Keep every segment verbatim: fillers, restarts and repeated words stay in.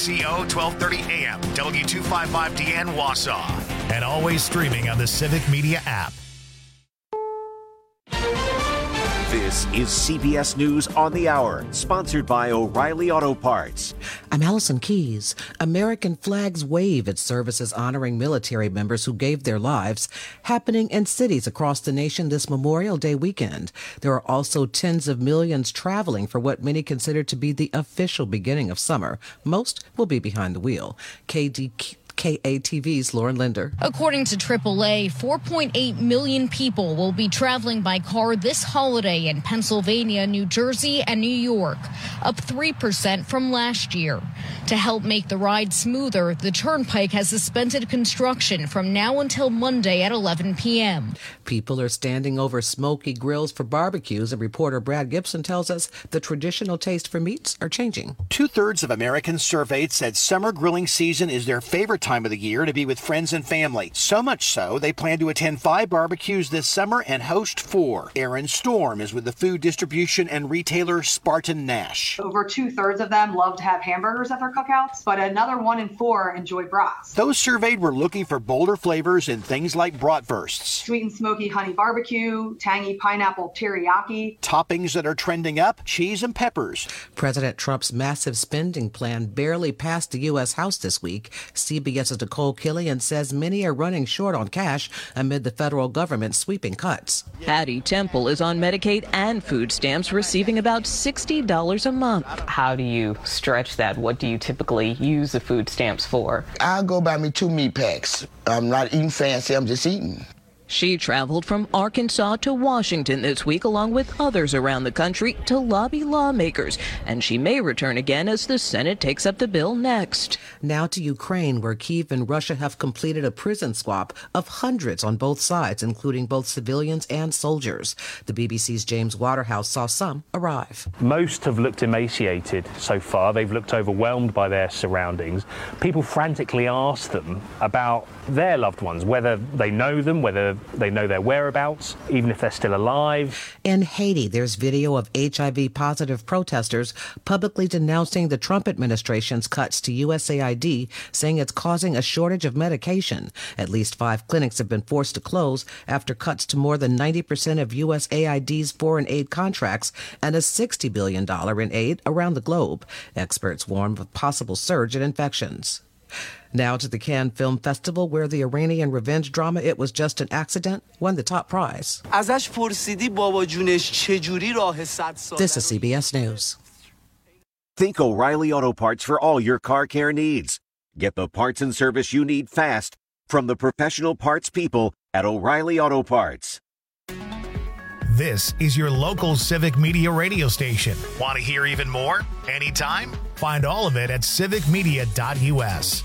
C O twelve thirty A M, W two fifty-five D N Wausau, and always streaming on the Civic Media app. This is C B S News on the Hour, sponsored by O'Reilly Auto Parts. I'm Allison Keys. American flags wave at services honoring military members who gave their lives, happening in cities across the nation this Memorial Day weekend. There are also tens of millions traveling for what many consider to be the official beginning of summer. Most will be behind the wheel. K D K A T V's Lauren Linder. According to triple A, four point eight million people will be traveling by car this holiday in Pennsylvania, New Jersey, and New York, up three percent from last year. To help make the ride smoother, the Turnpike has suspended construction from now until Monday at eleven p.m. People are standing over smoky grills for barbecues, and reporter Brad Gibson tells us the traditional taste for meats are changing. Two-thirds of Americans surveyed said summer grilling season is their favorite time of the year to be with friends and family. So much so, they plan to attend five barbecues this summer and host four. Erin Storm is with the food distribution and retailer Spartan Nash. Over two-thirds of them love to have hamburgers at their cookouts, but another one in four enjoy brats. Those surveyed were looking for bolder flavors in things like bratwursts, sweet and smoky honey barbecue, tangy pineapple teriyaki, toppings that are trending up, cheese and peppers. President Trump's massive spending plan barely passed the U S House this week. C B S's Nicole Killian says many are running short on cash amid the federal government's sweeping cuts. Hattie Temple is on Medicaid and food stamps, receiving about sixty dollars a month. How do you stretch that? What do you typically use the food stamps for? I'll go buy me two meat packs. I'm not eating fancy, I'm just eating. She traveled from Arkansas to Washington this week, along with others around the country, to lobby lawmakers. And she may return again as the Senate takes up the bill next. Now to Ukraine, where Kyiv and Russia have completed a prison swap of hundreds on both sides, including both civilians and soldiers. The B B C's James Waterhouse saw some arrive. Most have looked emaciated so far. They've looked overwhelmed by their surroundings. People frantically ask them about their loved ones, whether they know them, whether they know their whereabouts, even if they're still alive. In Haiti, there's video of H I V-positive protesters publicly denouncing the Trump administration's cuts to U S A I D, saying it's causing a shortage of medication. At least five clinics have been forced to close after cuts to more than ninety percent of U S A I D's foreign aid contracts and a sixty billion dollars in aid around the globe. Experts warn of a possible surge in infections. Now to the Cannes Film Festival, where the Iranian revenge drama It Was Just an Accident won the top prize. This is C B S News. Think O'Reilly Auto Parts for all your car care needs. Get the parts and service you need fast from the professional parts people at O'Reilly Auto Parts. This is your local Civic Media radio station. Want to hear even more? Anytime? Find all of it at civic media dot U S.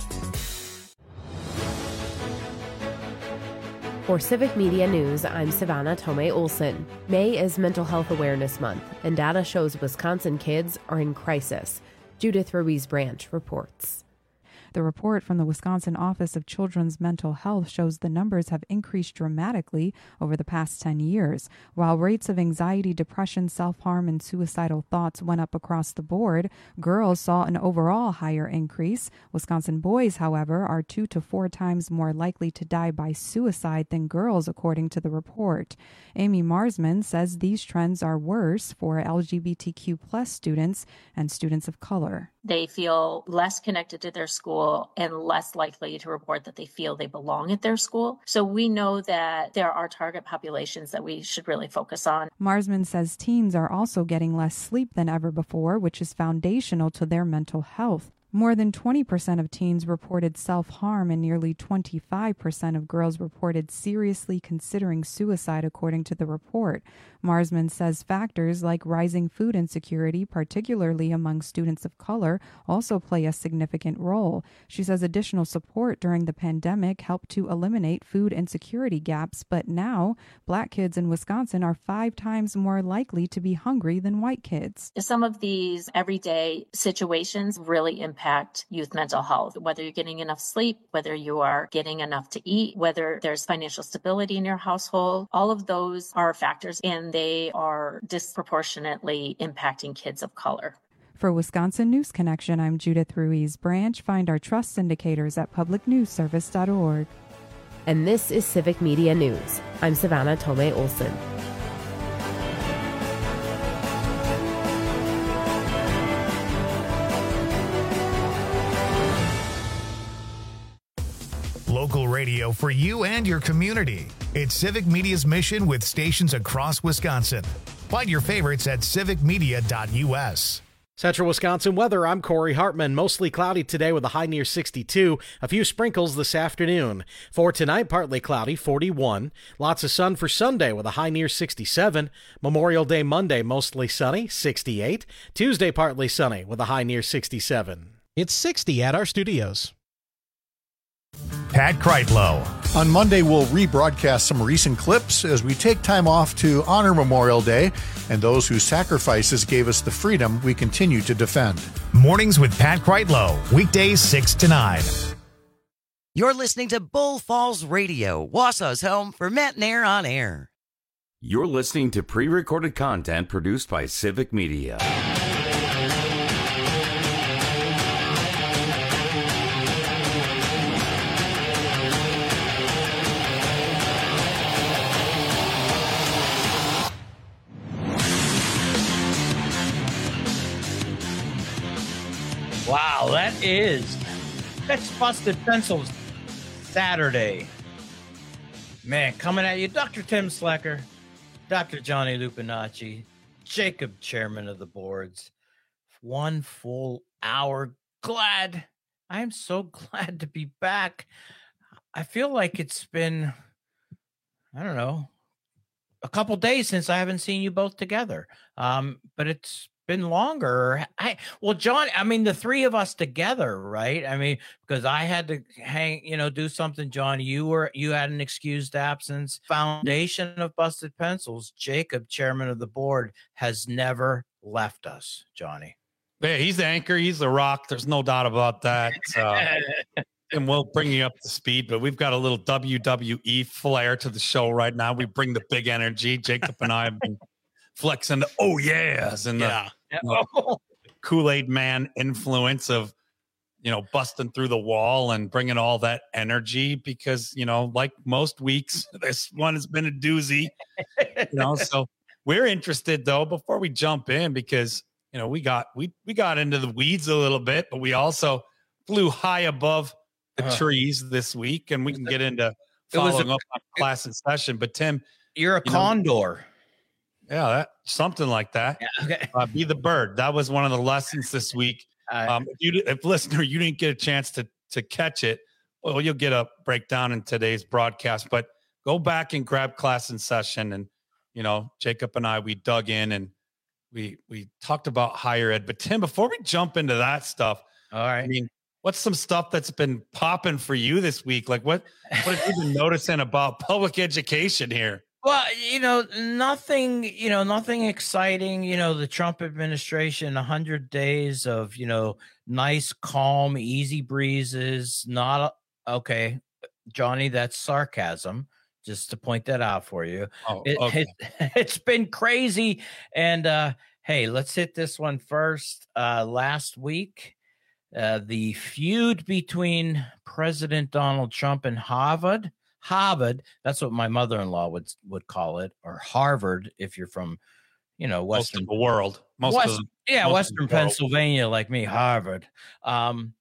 For Civic Media News, I'm Savannah Tomei Olson. May is Mental Health Awareness Month, and data shows Wisconsin kids are in crisis. Judith Ruiz Branch reports. The report from the Wisconsin Office of Children's Mental Health shows the numbers have increased dramatically over the past ten years. While rates of anxiety, depression, self-harm, and suicidal thoughts went up across the board, girls saw an overall higher increase. Wisconsin boys, however, are two to four times more likely to die by suicide than girls, according to the report. Amy Marsman says these trends are worse for L G B T Q plus students and students of color. They feel less connected to their school and less likely to report that they feel they belong at their school. So we know that there are target populations that we should really focus on. Marsman says teens are also getting less sleep than ever before, which is foundational to their mental health. More than twenty percent of teens reported self-harm, and nearly twenty-five percent of girls reported seriously considering suicide, according to the report. Marsman says factors like rising food insecurity, particularly among students of color, also play a significant role. She says additional support during the pandemic helped to eliminate food insecurity gaps, but now Black kids in Wisconsin are five times more likely to be hungry than white kids. Some of these everyday situations really impact impact youth mental health, whether you're getting enough sleep, whether you are getting enough to eat, whether there's financial stability in your household. All of those are factors, and they are disproportionately impacting kids of color. For Wisconsin News Connection, I'm Judith Ruiz Branch. Find our trust indicators at public news service dot org. And this is Civic Media News. I'm Savannah Tomei Olson. Local radio for you and your community. It's Civic Media's mission with stations across Wisconsin. Find your favorites at civic media dot u s. Central Wisconsin weather, I'm Corey Hartman. Mostly cloudy today with a high near sixty-two. A few sprinkles this afternoon. For tonight, partly cloudy, forty-one. Lots of sun for Sunday with a high near sixty-seven. Memorial Day Monday, mostly sunny, sixty-eight. Tuesday, partly sunny with a high near sixty-seven. It's sixty at our studios. Pat Kreitlow. On Monday, we'll rebroadcast some recent clips as we take time off to honor Memorial Day and those whose sacrifices gave us the freedom we continue to defend. Mornings with Pat Kreitlow, weekdays six to nine. You're listening to Bull Falls Radio, Wausau's home for Matt Nair on air. You're listening to pre-recorded content produced by Civic Media. Wow, that is, that's Busted Pencils Saturday. Man, coming at you, Doctor Tim Slecker, Doctor Johnny Lupinacci, Jacob, chairman of the boards. One full hour. Glad. I'm so glad to be back. I feel like it's been, I don't know, a couple days since I haven't seen you both together. Um, but it's been longer. I well, John, I mean, the three of us together, right? I mean, because I had to hang, you know, do something. John, you were you had an excused absence. Foundation of Busted Pencils, Jacob, chairman of the board, has never left us. Johnny, yeah, he's the anchor. He's the rock. There's no doubt about that. Uh, and we'll bring you up to speed. But we've got a little W W E flair to the show right now. We bring the big energy. Jacob and I have been flexing the oh yes and yeah. the you know, Kool-Aid man influence of, you know, busting through the wall and bringing all that energy because, you know, like most weeks, this one has been a doozy, you know, so we're interested though, before we jump in, because, you know, we got, we, we got into the weeds a little bit, but we also flew high above the uh, trees this week, and we can get into following a, up on class and session. But Tim, you're a you condor. Know, Yeah, that, something like that. Yeah, okay. Uh, be the bird. That was one of the lessons this week. Uh, um, if, you, if listener, you didn't get a chance to to catch it, well, you'll get a breakdown in today's broadcast. But go back and grab class in session. And, you know, Jacob and I, we dug in and we we talked about higher ed. But Tim, before we jump into that stuff, all right. I mean, what's some stuff that's been popping for you this week? Like what, what have you been noticing about public education here? Well, you know, nothing, you know, nothing exciting. You know, the Trump administration, one hundred days of, you know, nice, calm, easy breezes. Not okay, Johnny, that's sarcasm, just to point that out for you. Oh, it, okay. it, it's been crazy. And uh, hey, let's hit this one first. Uh, last week, uh, the feud between President Donald Trump and Harvard. Harvard, that's what my mother-in-law would would call it, or Harvard if you're from, you know, Western most of the world. Most West, of the, yeah, most Western of the world. Pennsylvania, like me, Harvard. Um,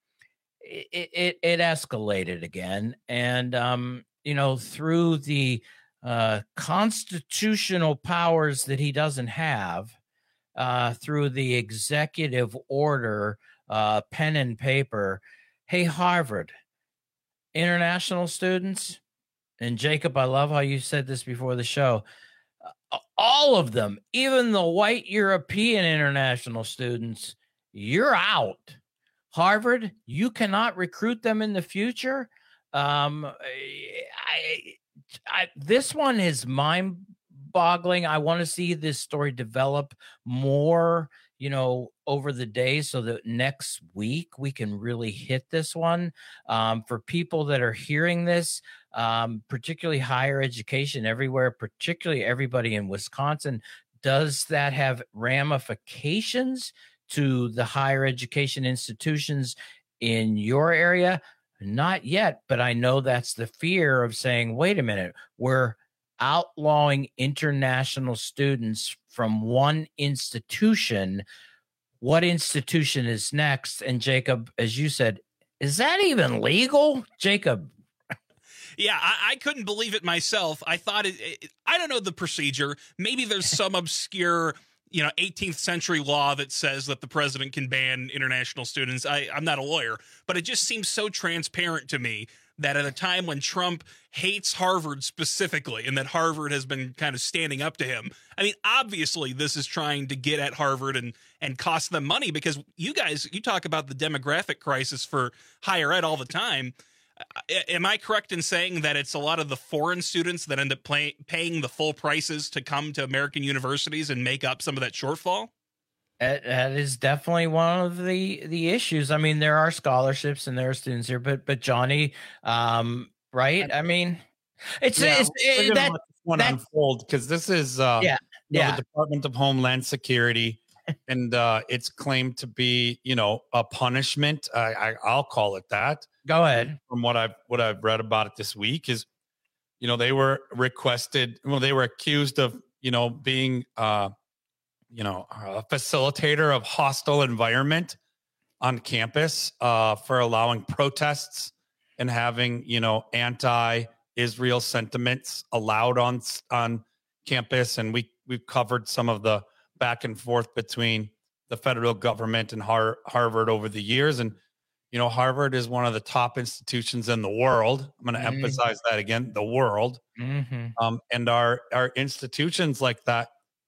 it, it it escalated again, and um, you know, through the uh, constitutional powers that he doesn't have, uh, through the executive order, uh, pen and paper. Hey, Harvard, international students. And Jacob, I love how you said this before the show. Uh, all of them, even the white European international students, you're out. Harvard, you cannot recruit them in the future. Um, I, I, this one is mind-boggling. I want to see this story develop more, you know, over the days so that next week we can really hit this one. Um, for people that are hearing this, um, particularly higher education everywhere, particularly everybody in Wisconsin, does that have ramifications to the higher education institutions in your area? Not yet, but I know that's the fear of saying, wait a minute, we're outlawing international students from one institution. What institution is next? And Jacob, as you said, is that even legal? Jacob. Yeah, I, I couldn't believe it myself. I thought it, it, I don't know the procedure. Maybe there's some obscure, you know, eighteenth century law that says that the president can ban international students. I, I'm not a lawyer, but it just seems so transparent to me that at a time when Trump hates Harvard specifically, and that Harvard has been kind of standing up to him. I mean, obviously this is trying to get at Harvard and, and cost them money, because you guys, you talk about the demographic crisis for higher ed all the time. Am I correct in saying that it's a lot of the foreign students that end up pay, paying the full prices to come to American universities and make up some of that shortfall? That, that is definitely one of the the issues. I mean, there are scholarships and there are students here, but but Johnny, um, right? I mean, it's, yeah, it's it, that one that, unfold, because this is uh, yeah, you know, yeah. the Department of Homeland Security, and uh, it's claimed to be, you know, a punishment. I, I I'll call it that. Go ahead. From what I've what I've read about it this week is, you know, they were requested. Well, they were accused of, you know, being uh. you know, a facilitator of hostile environment on campus uh, for allowing protests and having, you know, anti-Israel sentiments allowed on on campus. And we we've covered some of the back and forth between the federal government and Har- Harvard over the years. And, you know, Harvard is one of the top institutions in the world. I'm going to mm-hmm. emphasize that again, the world. Mm-hmm. Um, and our our institutions like that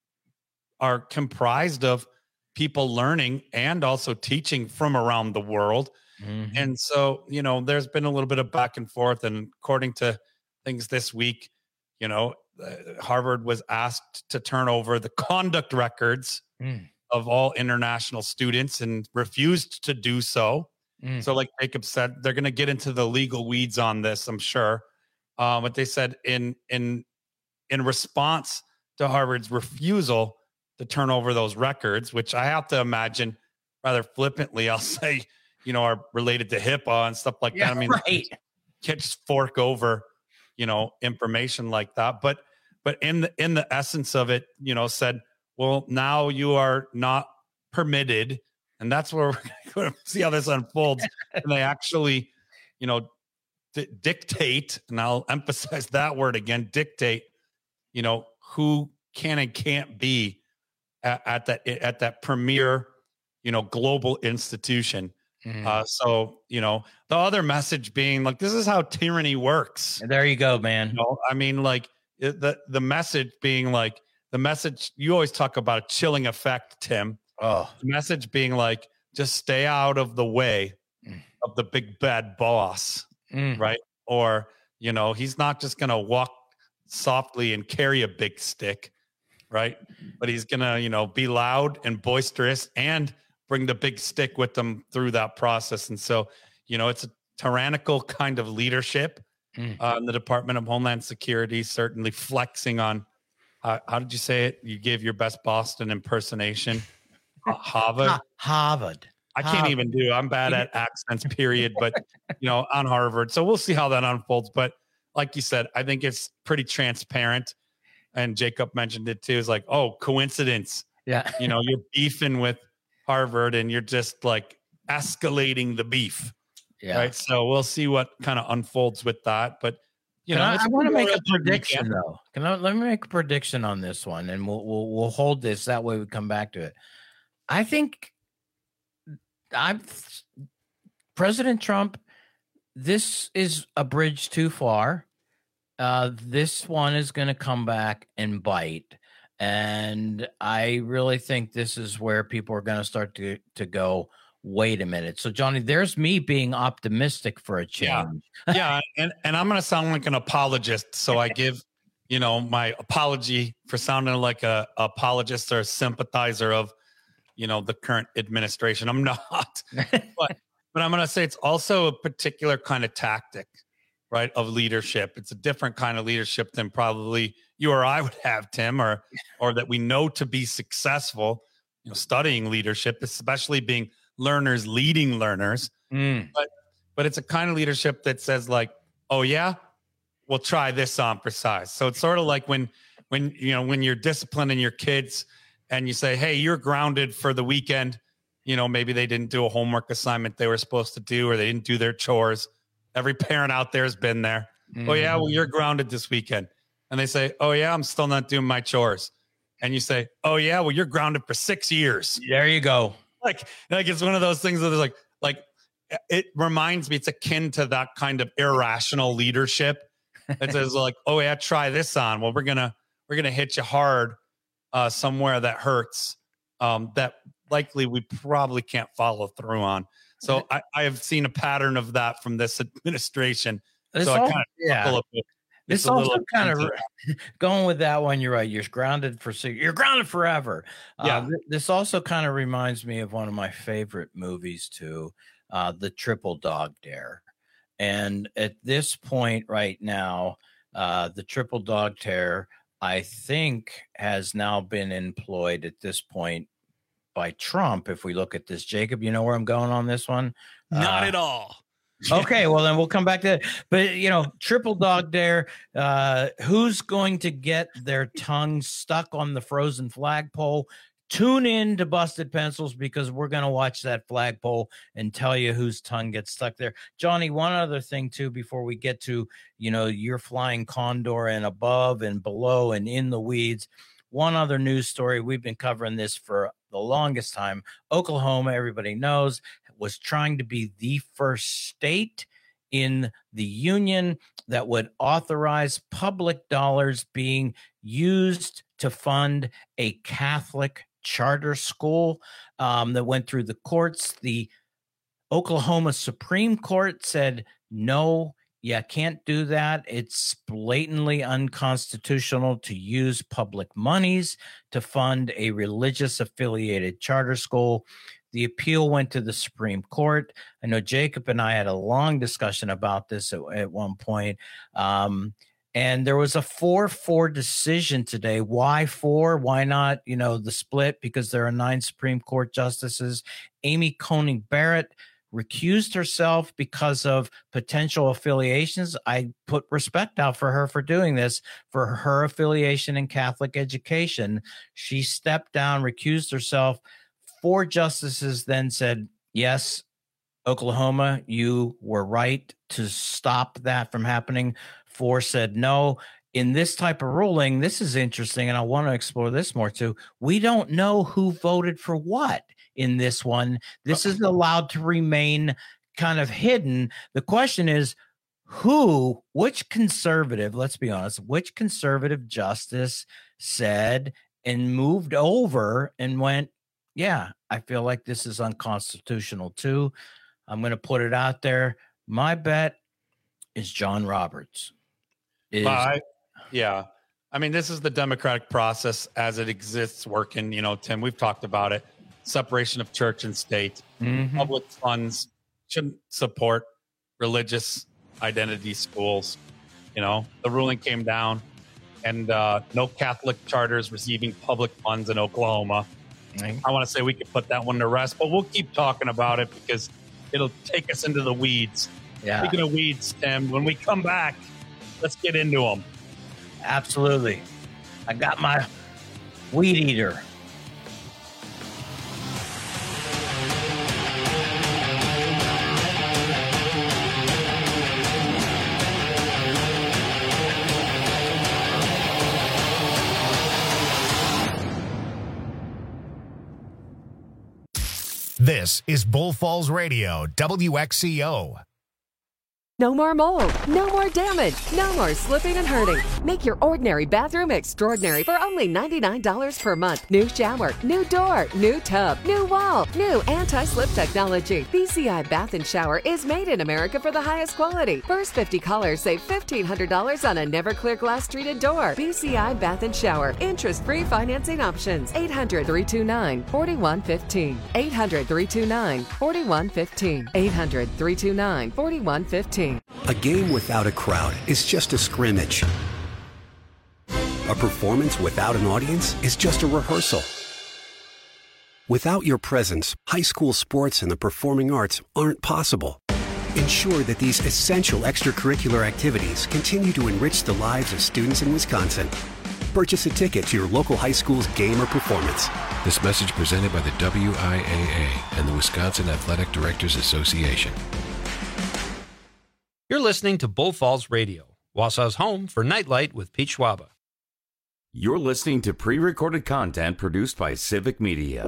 are comprised of people learning and also teaching from around the world. Mm-hmm. And so, you know, there's been a little bit of back and forth. And according to things this week, you know, uh, Harvard was asked to turn over the conduct records mm. of all international students and refused to do so. Mm. So like Jacob said, they're going to get into the legal weeds on this, I'm sure. Uh, but they said in, in, in response to Harvard's refusal to turn over those records, which I have to imagine rather flippantly, I'll say, you know, are related to HIPAA and stuff like yeah, that. I mean, right. can't just fork over, you know, information like that. But, but in the, in the essence of it, you know, said, well, now you are not permitted. And that's where we're going to see how this unfolds. And they actually, you know, d- dictate, and I'll emphasize that word again, dictate, you know, who can and can't be At, at that at that premier, you know, global institution. Mm. Uh, so, you know, the other message being like, this is how tyranny works. There you go, man. You know, I mean, like the the message being like the message you always talk about a chilling effect, Tim. Oh, the message being like, just stay out of the way mm. of the big bad boss, mm. right? Or, you know, he's not just gonna walk softly and carry a big stick. Right. But he's going to, you know, be loud and boisterous and bring the big stick with them through that process. And so, you know, it's a tyrannical kind of leadership mm. uh, in the Department of Homeland Security, certainly flexing on, uh, how did you say it? You gave your best Boston impersonation. Uh, Harvard. Ha- Harvard. I can't Harvard. even do, I'm bad at accents, period. But, you know, on Harvard. So we'll see how that unfolds. But like you said, I think it's pretty transparent. And Jacob mentioned it too. Is like, oh, coincidence. Yeah. You know, you're beefing with Harvard and you're just like escalating the beef. Yeah. Right. So we'll see what kind of unfolds with that. But, you Can know, I, I want to make a prediction weekend. though. Can I, let me make a prediction on this one and we'll, we'll, we'll hold this. That way we come back to it. I think I'm President Trump. This is a bridge too far. Uh, this one is going to come back and bite. And I really think this is where people are going to start to, to go, wait a minute. So, Johnny, there's me being optimistic for a change. Yeah. yeah and, and I'm going to sound like an apologist. So I give, you know, my apology for sounding like a, a apologist or a sympathizer of, you know, the current administration. I'm not. but, but I'm going to say it's also a particular kind of tactic. Right, of leadership. It's a different kind of leadership than probably you or I would have, Tim, or or that we know to be successful. you know, studying leadership, especially being learners leading learners. Mm. But but it's a kind of leadership that says like, oh yeah, we'll try this on for size. So it's sort of like when when you know when you're disciplining your kids and you say, hey, you're grounded for the weekend. You know, maybe they didn't do a homework assignment they were supposed to do, or they didn't do their chores. Every parent out there has been there. Mm-hmm. Oh yeah, well, you're grounded this weekend. And they say, oh yeah, I'm still not doing my chores. And you say, oh yeah, well, you're grounded for six years. There you go. Like, like it's one of those things that is like, like it reminds me, it's akin to that kind of irrational leadership. It says like, oh yeah, try this on. Well, we're gonna we're gonna hit you hard uh, somewhere that hurts. Um, that likely we probably can't follow through on. So I, I have seen a pattern of that from this administration. This so all, I kind of yeah. It's also kind of going with that one. You're right. You're grounded for you're grounded forever. Yeah. Uh, th- this also kind of reminds me of one of my favorite movies too, uh, The Triple Dog Dare. And at this point right now, uh, the Triple Dog Dare, I think, has now been employed at this point by Trump. If we look at this, Jacob, you know where I'm going on this one? Not uh, at all. Okay, well then we'll come back to that. But you know, Triple Dog Dare, uh, who's going to get their tongue stuck on the frozen flagpole? Tune in to Busted Pencils because we're going to watch that flagpole and tell you whose tongue gets stuck there. Johnny, one other thing too before we get to, you know, your flying condor and above and below and in the weeds. One other news story, we've been covering this for the longest time. Oklahoma, everybody knows, was trying to be the first state in the union that would authorize public dollars being used to fund a Catholic charter school um, that went through the courts. The Oklahoma Supreme Court said, no, you can't do that. It's blatantly unconstitutional to use public monies to fund a religious affiliated charter school. The appeal went to the Supreme Court. I know Jacob and I had a long discussion about this at, at one point. Um, and there was a four four decision today. Why four? Why not, you know, the split? Because there are nine Supreme Court justices. Amy Coney Barrett recused herself because of potential affiliations. I put respect out for her for doing this, for her affiliation in Catholic education. She stepped down, recused herself. Four justices then said, yes, Oklahoma, you were right to stop that from happening. Four said no. In this type of ruling, this is interesting, and I want to explore this more too. We don't know who voted for what in this one. This is allowed to remain kind of hidden. The question is, who, which conservative, let's be honest, which conservative justice said and moved over and went, yeah, I feel like this is unconstitutional too. I'm going to put it out there. My bet is John Roberts. Is- well, I, yeah. I mean, this is the democratic process as it exists working. You know, Tim, we've talked about it. Separation of church and state. Mm-hmm. Public funds shouldn't support religious identity schools. You know, the ruling came down and uh, no Catholic charters receiving public funds in Oklahoma. I want to say we could put that one to rest, but we'll keep talking about it because it'll take us into the weeds. Yeah. Speaking of weeds, Tim, when we come back, let's get into them. Absolutely. I got my weed eater. This is Bull Falls Radio, W X C O. No more mold, no more damage, no more slipping and hurting. Make your ordinary bathroom extraordinary for only ninety-nine dollars per month. New shower, new door, new tub, new wall, new anti-slip technology. B C I Bath and Shower is made in America for the highest quality. First fifty callers save fifteen hundred dollars on a never clear glass treated door. B C I Bath and Shower. Interest-free financing options. eight hundred, three two nine, four one one five. eight hundred, three two nine, four one one five. eight hundred, three two nine, four one one five. A game without a crowd is just a scrimmage. A performance without an audience is just a rehearsal. Without your presence, high school sports and the performing arts aren't possible. Ensure that these essential extracurricular activities continue to enrich the lives of students in Wisconsin. Purchase a ticket to your local high school's game or performance. This message presented by the W I A A and the Wisconsin Athletic Directors Association. You're listening to Bull Falls Radio, Wausau's home for Nightlight with Pete Schwaba. You're listening to pre-recorded content produced by Civic Media.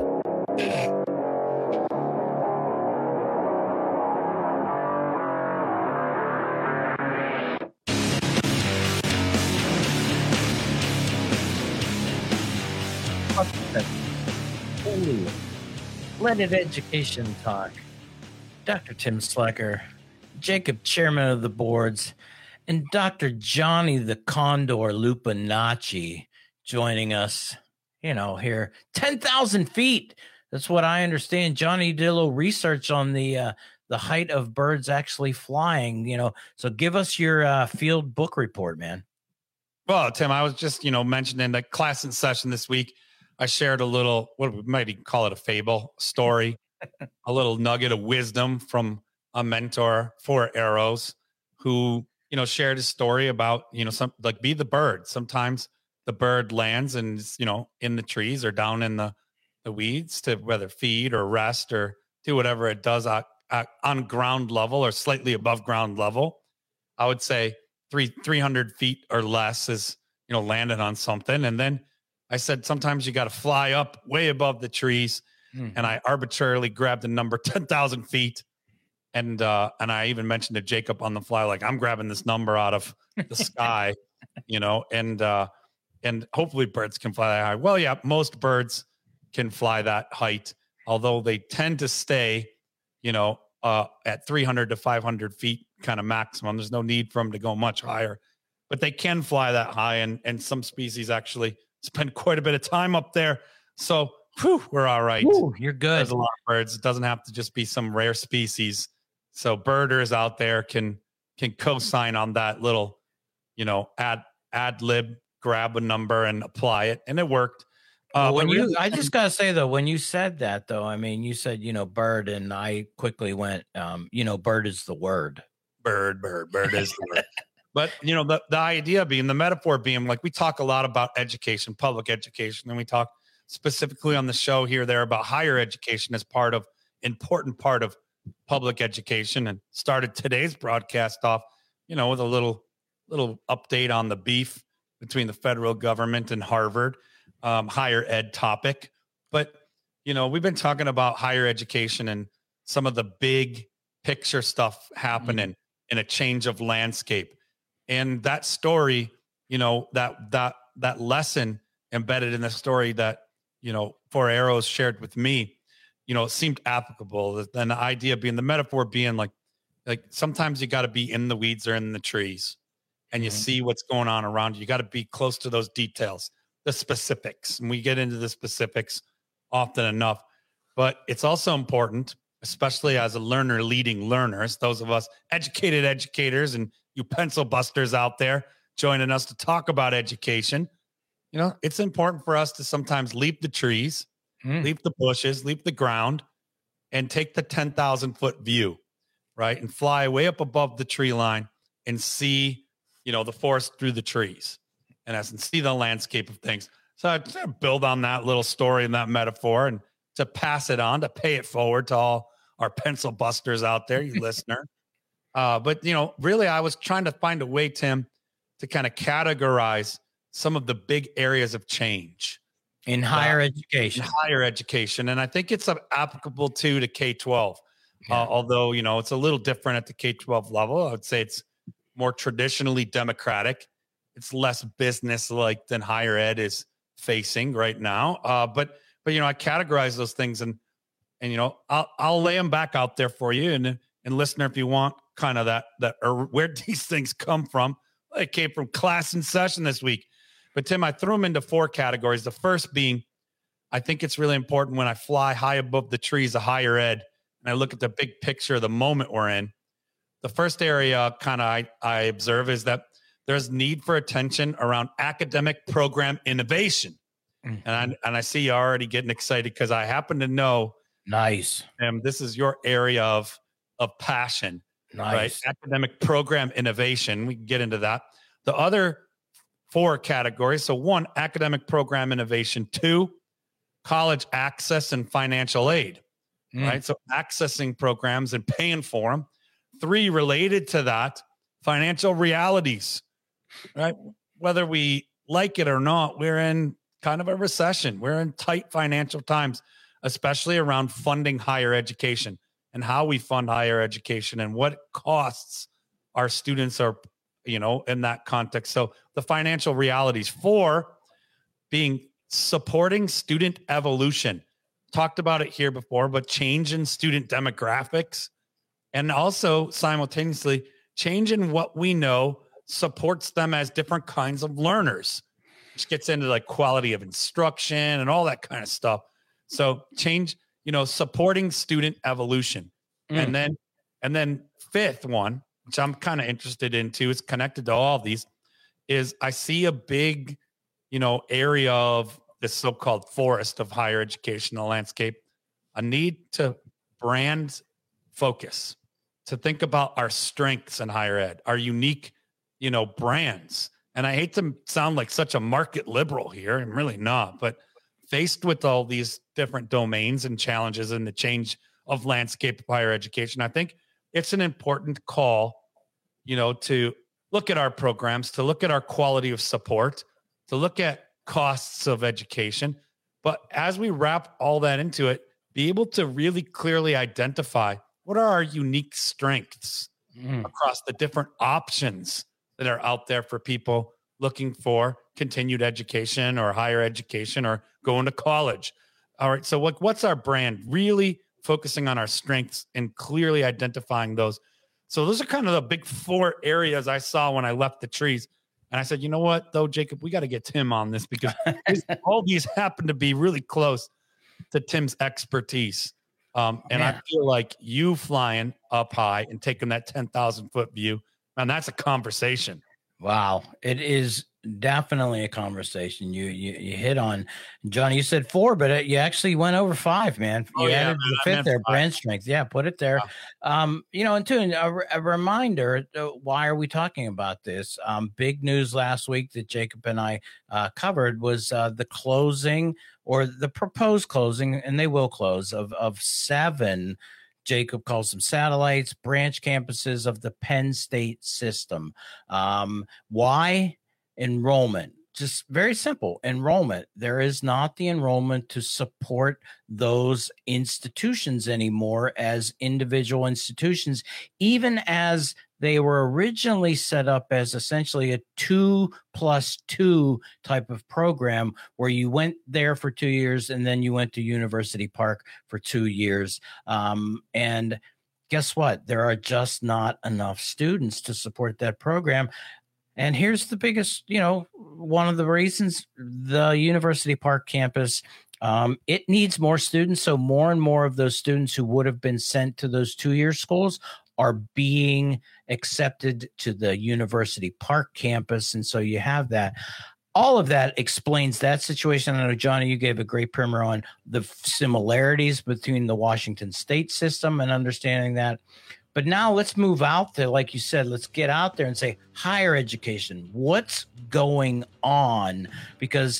Holy Blended Education Talk. Doctor Tim Slecker, Jacob, chairman of the boards, and Doctor Johnny the Condor Lupinacci joining us, you know, here. ten thousand feet. That's what I understand. Johnny did a little research on the uh, the height of birds actually flying, you know. So give us your uh, field book report, man. Well, Tim, I was just, you know, mentioning the class in session this week. I shared a little, what we might even call it a fable story, a little nugget of wisdom from a mentor for arrows who, you know, shared his story about, you know, some like be the bird. Sometimes the bird lands and, you know, in the trees or down in the, the weeds to whether feed or rest or do whatever it does at, at, on ground level or slightly above ground level. I would say three, three hundred feet or less is, you know, landed on something. And then I said, sometimes you got to fly up way above the trees. Mm-hmm. And I arbitrarily grabbed the number ten thousand feet. And, uh, and I even mentioned to Jacob on the fly, like, I'm grabbing this number out of the sky, you know, and, uh, and hopefully birds can fly that high. Well, yeah, most birds can fly that height, although they tend to stay, you know, uh, at three hundred to five hundred feet kind of maximum. There's no need for them to go much higher, but they can fly that high. And, and some species actually spend quite a bit of time up there. So whew, we're all right. Ooh, you're good. There's a lot of birds. It doesn't have to just be some rare species. So birders out there can, can co-sign on that little, you know, ad, ad lib, grab a number and apply it. And it worked. Uh, when you, I just gotta say though, when you said that though, I mean, you said, you know, bird, and I quickly went, um, you know, bird is the word. Bird, bird, bird is the word. But, you know, the, the idea being, the metaphor being, like, we talk a lot about education, public education, and we talk specifically on the show here, there about higher education as part of, important part of public education, and started today's broadcast off, you know, with a little, little update on the beef between the federal government and Harvard, um, higher ed topic. But, you know, we've been talking about higher education and some of the big picture stuff happening mm-hmm. in a change of landscape. And that story, you know, that that that lesson embedded in the story that, you know, Four Arrows shared with me, you know, it seemed applicable. Then the idea being, the metaphor being like, like sometimes you got to be in the weeds or in the trees, and you mm-hmm. see what's going on around you. You got to be close to those details, the specifics. And we get into the specifics often enough, but it's also important, especially as a learner leading learners, those of us educated educators and you pencil busters out there joining us to talk about education. You know, it's important for us to sometimes leap the trees, mm. leap the bushes, leap the ground, and take the ten thousand foot view, right? And fly way up above the tree line and see, you know, the forest through the trees, and as and see the landscape of things. So I try to build on that little story and that metaphor, and to pass it on, to pay it forward to all our pencil busters out there, you listener. Uh, but, you know, really, I was trying to find a way, Tim, to kind of categorize some of the big areas of change in higher uh, education, in higher education. And I think it's uh, applicable too to K twelve, yeah. uh, although, you know, it's a little different at the K twelve level. I would say it's more traditionally democratic. It's less business-like than higher ed is facing right now. Uh, but, but, you know, I categorize those things, and, and, you know, I'll, I'll lay them back out there for you. And, and listener, if you want kind of that, that, or where these things come from, it came from class in session this week. But Tim, I threw them into four categories. The first being, I think it's really important when I fly high above the trees of higher ed, and I look at the big picture of the moment we're in. The first area kind of I, I observe is that there's need for attention around academic program innovation. and I, and I see you already getting excited because I happen to know. Nice. And this is your area of of passion. Nice. Right? Academic program innovation. We can get into that. The other four categories. So one, academic program innovation. Two, college access and financial aid. Mm. Right. So accessing programs and paying for them. Three, related to that, financial realities. Right. Whether we like it or not, we're in kind of a recession. We're in tight financial times, especially around funding higher education and how we fund higher education and what costs our students are, you know, in that context. So the financial realities. Four, being supporting student evolution. Talked about it here before, but change in student demographics and also simultaneously change in what we know supports them as different kinds of learners, which gets into like quality of instruction and all that kind of stuff. So change, you know, supporting student evolution. Mm. And then, and then fifth one, which I'm kind of interested in too, is connected to all of these, is I see a big, you know, area of this so-called forest of higher educational landscape, a need to brand focus, to think about our strengths in higher ed, our unique, you know, brands. And I hate to sound like such a market liberal here. I'm really not, but faced with all these different domains and challenges in the change of landscape of higher education, I think it's an important call, you know, to look at our programs, to look at our quality of support, to look at costs of education. But as we wrap all that into it, be able to really clearly identify what are our unique strengths mm. across the different options that are out there for people looking for continued education or higher education or going to college. All right. So what, what's our brand? Really focusing on our strengths and clearly identifying those. So those are kind of the big four areas I saw when I left the trees. And I said, you know what, though, Jacob, we got to get Tim on this because all these happen to be really close to Tim's expertise. Um, and Man. I feel like you flying up high and taking that ten thousand foot view, man, that's a conversation. Wow. It is definitely a conversation. You you, you hit on, Johnny, you said four, but it, you actually went over five, man. You oh, yeah, added the fifth there, five. Brand strength. Yeah, put it there. Wow. Um, you know, and two, a, a reminder, uh, why are we talking about this? Um, big news last week that Jacob and I uh, covered was uh, the closing or the proposed closing, and they will close, of of seven, Jacob calls them satellites, branch campuses of the Penn State system. Um, why? Enrollment. Just very simple. Enrollment. There is not the enrollment to support those institutions anymore as individual institutions, even as they were originally set up as essentially a two plus two type of program where you went there for two years and then you went to University Park for two years. Um, and guess what? There are just not enough students to support that program. And here's the biggest, you know, one of the reasons: the University Park campus, um, it needs more students. So more and more of those students who would have been sent to those two-year schools are being accepted to the University Park campus. And so you have that. All of that explains that situation. I know, Johnny, you gave a great primer on the similarities between the Washington State system and understanding that. But now let's move out there. Like you said, let's get out there and say higher education. What's going on? Because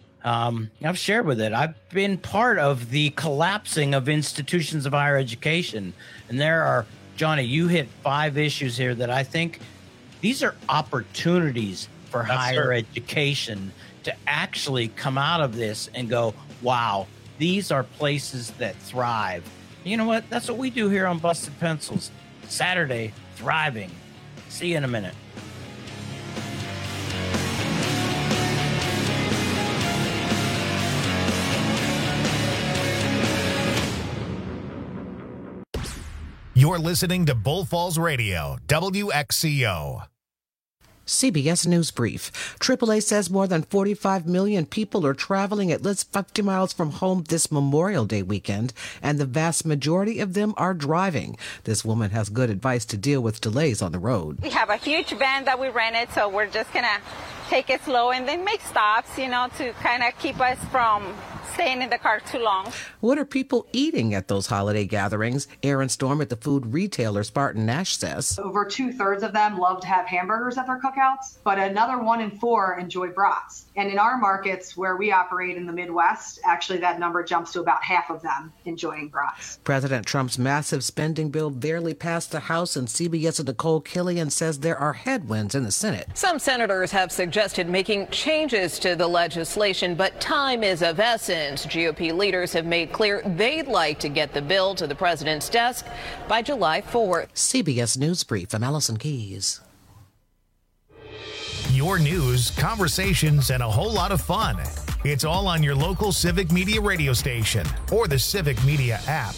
um, I've shared with it. I've been part of the collapsing of institutions of higher education. And there are, Johnny, you hit five issues here that I think these are opportunities for That's higher true. education to actually come out of this and go, wow, these are places that thrive. You know what? That's what we do here on Busted Pencils. Saturday, thriving. See you in a minute. You're listening to Bull Falls Radio, W X C O. C B S News Brief. triple A says more than forty-five million people are traveling at least fifty miles from home this Memorial Day weekend, and the vast majority of them are driving. This woman has good advice to deal with delays on the road. We have a huge van that we rented, so we're just going to take it slow and then make stops, you know, to kind of keep us from staying in the car too long. What are people eating at those holiday gatherings? Erin Storm at the food retailer Spartan Nash says. Over two-thirds of them love to have hamburgers at their cookouts, but another one in four enjoy brats. And in our markets where we operate in the Midwest, actually that number jumps to about half of them enjoying brats. President Trump's massive spending bill barely passed the House, and CBS's Nicole Killian says there are headwinds in the Senate. Some senators have suggested making changes to the legislation, but time is of essence. G O P leaders have made clear they'd like to get the bill to the president's desk by July fourth. C B S News Brief. I'm Allison Keys. Your news, conversations, and a whole lot of fun. It's all on your local Civic Media radio station or the Civic Media app.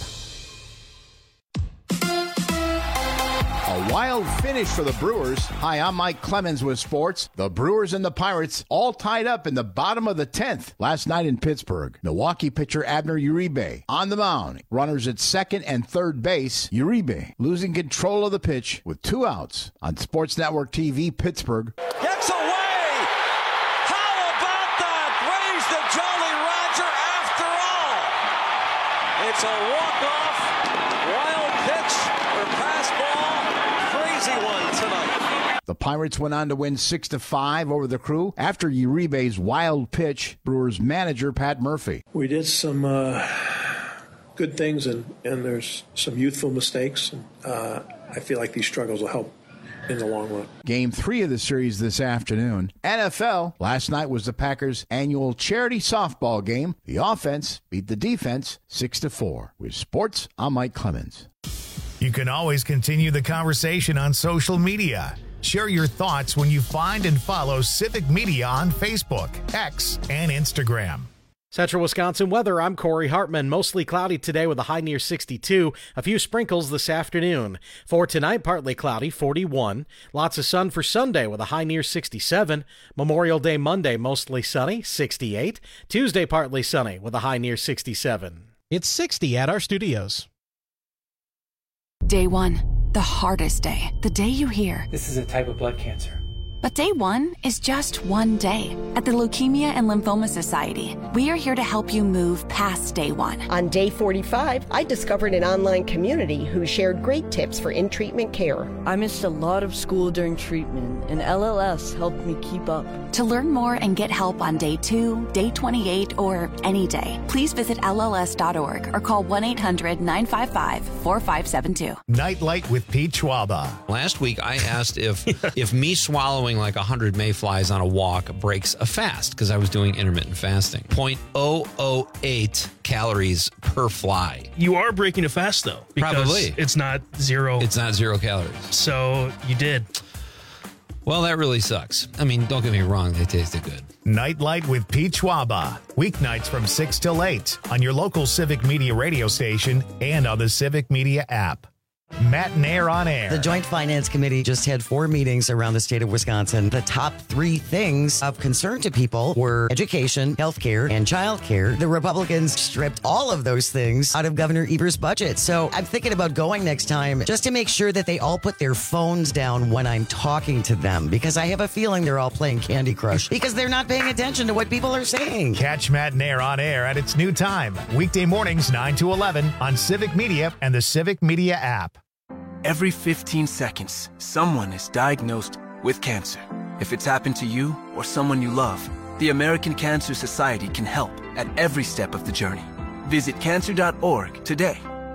A wild finish for the Brewers. Hi, I'm Mike Clemens with sports. The Brewers and the Pirates all tied up in the bottom of the tenth last night in Pittsburgh. Milwaukee pitcher Abner Uribe on the mound. Runners at second and third base. Uribe losing control of the pitch with two outs on Sports Network T V Pittsburgh. Gets away! How about that? Raise the Jolly Roger after all. It's a walk-off, wild pitch or pass ball. Crazy one tonight. The Pirates went on to win six to five over the Crew after Uribe's wild pitch. Brewers manager Pat Murphy. We did some uh, good things, and, and there's some youthful mistakes. And, uh, I feel like these struggles will help in the long run. Game three of the series this afternoon. N F L, last night was the Packers' annual charity softball game. The offense beat the defense six to four. With sports, I'm Mike Clemens. You can always continue the conversation on social media. Share your thoughts when you find and follow Civic Media on Facebook, X, and Instagram. Central Wisconsin weather, I'm Corey Hartman. Mostly cloudy today with a high near sixty-two. A few sprinkles this afternoon. For tonight, partly cloudy, forty-one. Lots of sun for Sunday with a high near sixty-seven. Memorial Day Monday, mostly sunny, sixty-eight. Tuesday, partly sunny with a high near sixty-seven. It's sixty at our studios. Day one, the hardest day. The day you hear, this is a type of blood cancer. But day one is just one day. At the Leukemia and Lymphoma Society, we are here to help you move past day one. On day forty-five, I discovered an online community who shared great tips for in-treatment care. I missed a lot of school during treatment, and L L S helped me keep up. To learn more and get help on day two, day twenty-eight, or any day, please visit L L S dot org or call one eight hundred nine five five four five seven two. Nightlight with Pete Schwaba. Last week, I asked if if me swallowing like one hundred mayflies on a walk breaks a fast, because I was doing intermittent fasting. zero point zero zero eight calories per fly. You are breaking a fast, though. Because Probably. It's not zero. It's not zero calories. So you did. Well, that really sucks. I mean, don't get me wrong, they tasted good. Nightlight with Pete Schwaba. Weeknights from six till eight on your local Civic Media radio station and on the Civic Media app. Matt Nair on air. The Joint Finance Committee just had four meetings around the state of Wisconsin. The top three things of concern to people were education, healthcare, and childcare. The Republicans stripped all of those things out of Governor Evers' budget. So I'm thinking about going next time just to make sure that they all put their phones down when I'm talking to them, because I have a feeling they're all playing Candy Crush because they're not paying attention to what people are saying. Catch Matt Nair on air at its new time. Weekday mornings, nine to eleven on Civic Media and the Civic Media app. Every fifteen seconds, someone is diagnosed with cancer. If it's happened to you or someone you love, the American Cancer Society can help at every step of the journey. Visit cancer dot org today.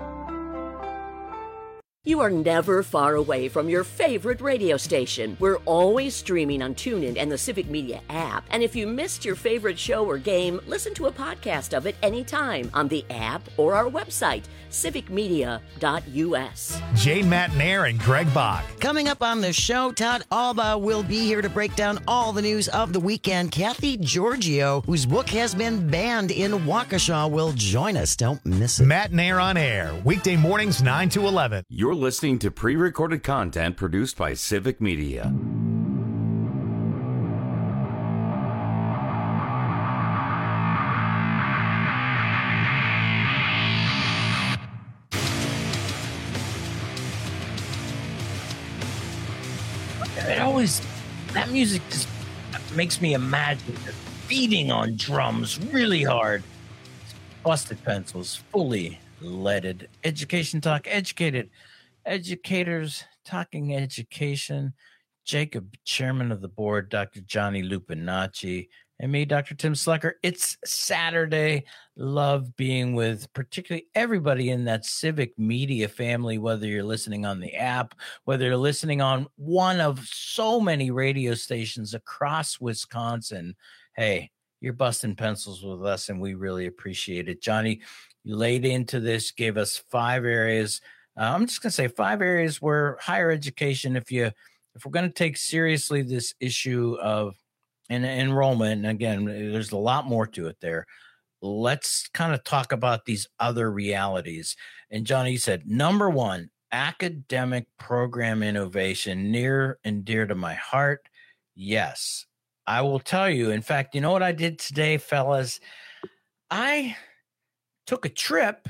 You are never far away from your favorite radio station. We're always streaming on TuneIn and the Civic Media app. And if you missed your favorite show or game, listen to a podcast of it anytime on the app or our website, civic media dot u s. J. Matt Nair and Greg Bach. Coming up on the show, Todd Alba will be here to break down all the news of the weekend. Kathy Giorgio, whose book has been banned in Waukesha, will join us. Don't miss it. Matt Nair on air. Weekday mornings, nine to eleven. You're listening to pre-recorded content produced by Civic Media. It always, that music just makes me imagine they're beating on drums really hard. Busted Pencils, fully leaded. Education Talk, educated educators talking education. Jacob, chairman of the board, Doctor Johnny Lupinacci, and me, Doctor Tim Slecker. It's Saturday. Love being with particularly everybody in that Civic Media family, whether you're listening on the app, whether you're listening on one of so many radio stations across Wisconsin. Hey, you're busting pencils with us, and we really appreciate it. Johnny, you laid into this, gave us five areas. Uh, I'm just going to say five areas where higher education, if you if we're going to take seriously this issue of an enrollment, and again, there's a lot more to it there, let's kind of talk about these other realities. And Johnny, you said, number one, academic program innovation, near and dear to my heart. Yes, I will tell you. In fact, you know what I did today, fellas? I took a trip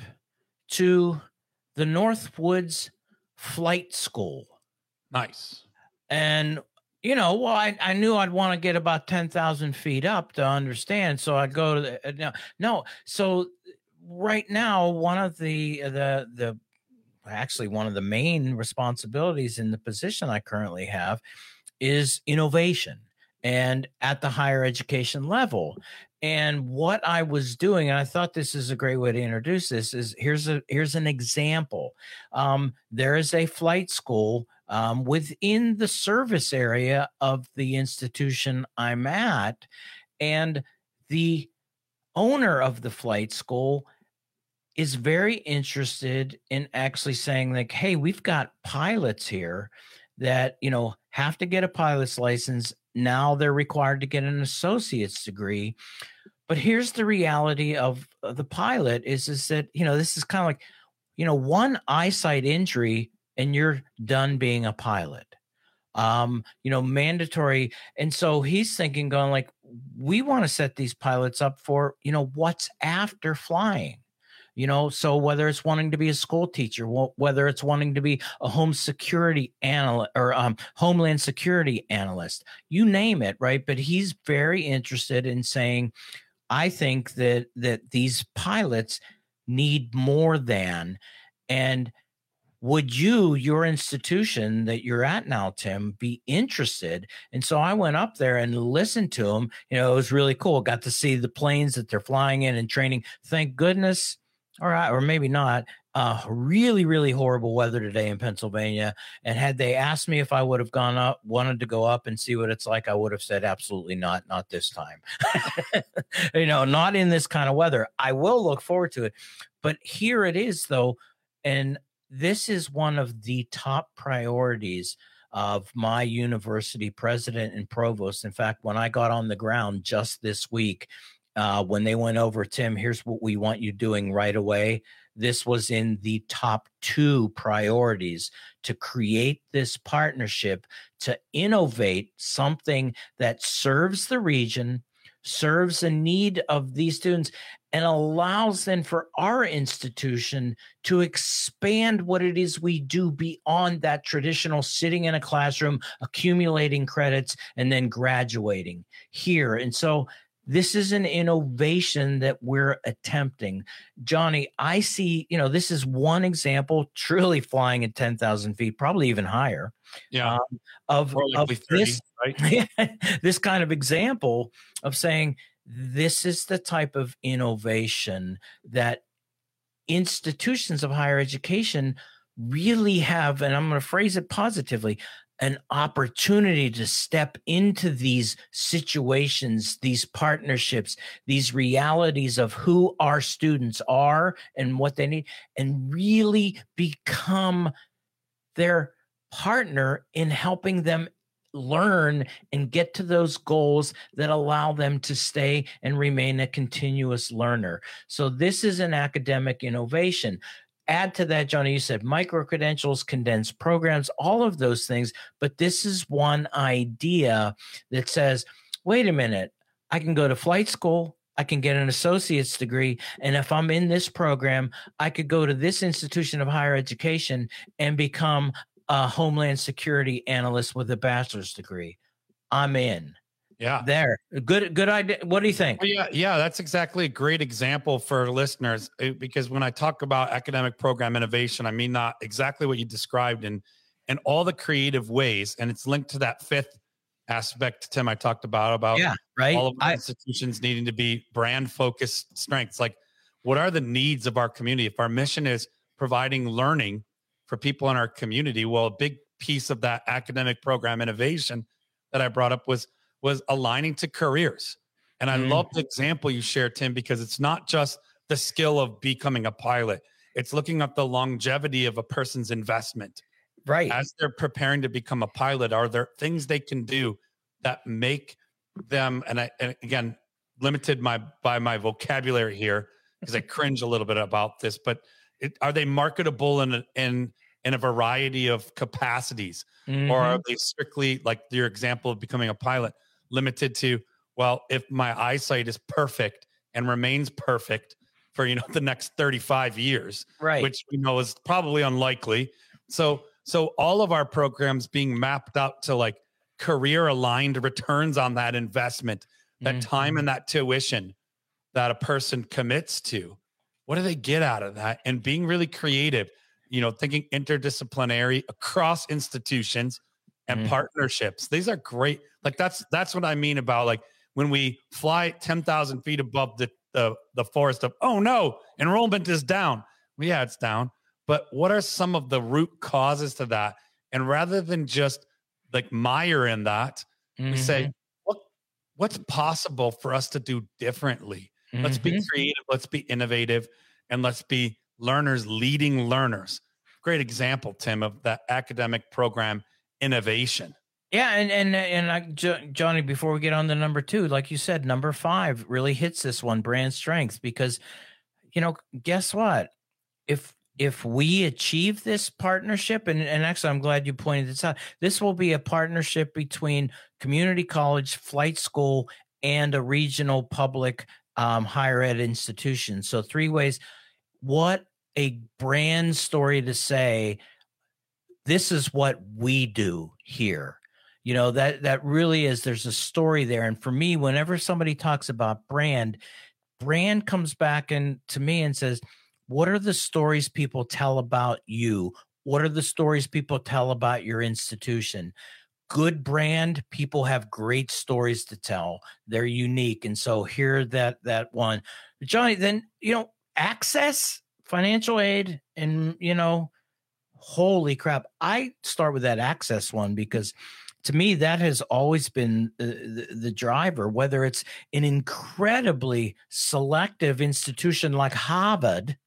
to the Northwoods Flight School. Nice. And, you know, well, I, I knew I'd want to get about ten thousand feet up to understand. So I'd go to the, uh, no, no. So right now, one of the, the, the, actually one of the main responsibilities in the position I currently have is innovation, and at the higher education level. And what I was doing, and I thought this is a great way to introduce this, is here's a here's an example. Um, there is a flight school um, within the service area of the institution I'm at, and the owner of the flight school is very interested in actually saying, like, hey, we've got pilots here that, you know, have to get a pilot's license. Now they're required to get an associate's degree. But here's the reality of the pilot is, is that, you know, this is kind of like, you know, one eyesight injury and you're done being a pilot. Um, you know, mandatory. And so he's thinking, going like, we want to set these pilots up for, you know, what's after flying. You know, so whether it's wanting to be a school teacher, whether it's wanting to be a home security analyst or um, homeland security analyst, you name it, right? But he's very interested in saying, I think that that these pilots need more than, and would you, your institution that you're at now, Tim, be interested? And so I went up there and listened to him. You know, it was really cool. Got to see the planes that they're flying in and training. Thank goodness. All right, or maybe not. Uh, really, really horrible weather today in Pennsylvania. And had they asked me if I would have gone up, wanted to go up and see what it's like, I would have said absolutely not, not this time. You know, not in this kind of weather. I will look forward to it. But here it is, though. And this is one of the top priorities of my university president and provost. In fact, when I got on the ground just this week, Uh, when they went over, Tim, here's what we want you doing right away. This was in the top two priorities, to create this partnership, to innovate something that serves the region, serves a need of these students, and allows then for our institution to expand what it is we do beyond that traditional sitting in a classroom, accumulating credits, and then graduating here. And so this is an innovation that we're attempting. Johnny, I see, you know, this is one example, truly flying at ten thousand feet, probably even higher. Yeah. Um, of, of thirty, this, right? This kind of example of saying, this is the type of innovation that institutions of higher education really have, and I'm going to phrase it positively, an opportunity to step into these situations, these partnerships, these realities of who our students are and what they need, and really become their partner in helping them learn and get to those goals that allow them to stay and remain a continuous learner. So this is an academic innovation. Add to that, Johnny, you said micro-credentials, condensed programs, all of those things. But this is one idea that says, wait a minute, I can go to flight school, I can get an associate's degree, and if I'm in this program, I could go to this institution of higher education and become a homeland security analyst with a bachelor's degree. I'm in. Yeah. There. Good, good idea. What do you think? Well, yeah, yeah, that's exactly a great example for listeners, because when I talk about academic program innovation, I mean not exactly what you described in, in all the creative ways. And it's linked to that fifth aspect, Tim, I talked about, about yeah, right. all of our I, institutions needing to be brand focused strengths. Like, what are the needs of our community? If our mission is providing learning for people in our community, well, a big piece of that academic program innovation that I brought up was was aligning to careers. And I mm. love the example you shared, Tim, because it's not just the skill of becoming a pilot. It's looking at the longevity of a person's investment. Right. As they're preparing to become a pilot, are there things they can do that make them, and, I, and again, limited my by my vocabulary here because I cringe a little bit about this, but it, are they marketable in a, in in a variety of capacities? Mm-hmm. Or are they strictly, like your example of becoming a pilot, limited to, well, if my eyesight is perfect and remains perfect for, you know, the next thirty-five years, right, which we know is probably unlikely. So, so all of our programs being mapped out to like career aligned returns on that investment, that mm-hmm. time and that tuition that a person commits to. What do they get out of that? And being really creative, you know, thinking interdisciplinary across institutions and mm-hmm. partnerships. These are great. Like that's, that's what I mean about like when we fly ten thousand feet above the, the, the forest of, oh no, enrollment is down. Well, yeah, it's down. But what are some of the root causes to that? And rather than just like mire in that, mm-hmm. we say, what, what's possible for us to do differently? Mm-hmm. Let's be creative. Let's be innovative. And let's be learners leading learners. Great example, Tim, of that academic program innovation. Yeah, and and and I, Johnny, before we get on to number two, like you said, number five really hits this one, brand strength, because, you know, guess what? If if we achieve this partnership, and, and actually I'm glad you pointed this out, this will be a partnership between community college, flight school, and a regional public um, higher ed institution. So three ways. What a brand story to say, this is what we do here. You know, that that really is, there's a story there. And for me, whenever somebody talks about brand, brand comes back and to me and says, what are the stories people tell about you? What are the stories people tell about your institution? Good brand, people have great stories to tell. They're unique. And so here that that one. Johnny, then, you know, access, financial aid, and, you know, holy crap. I start with that access one because to me, that has always been the, the, the driver, whether it's an incredibly selective institution like Harvard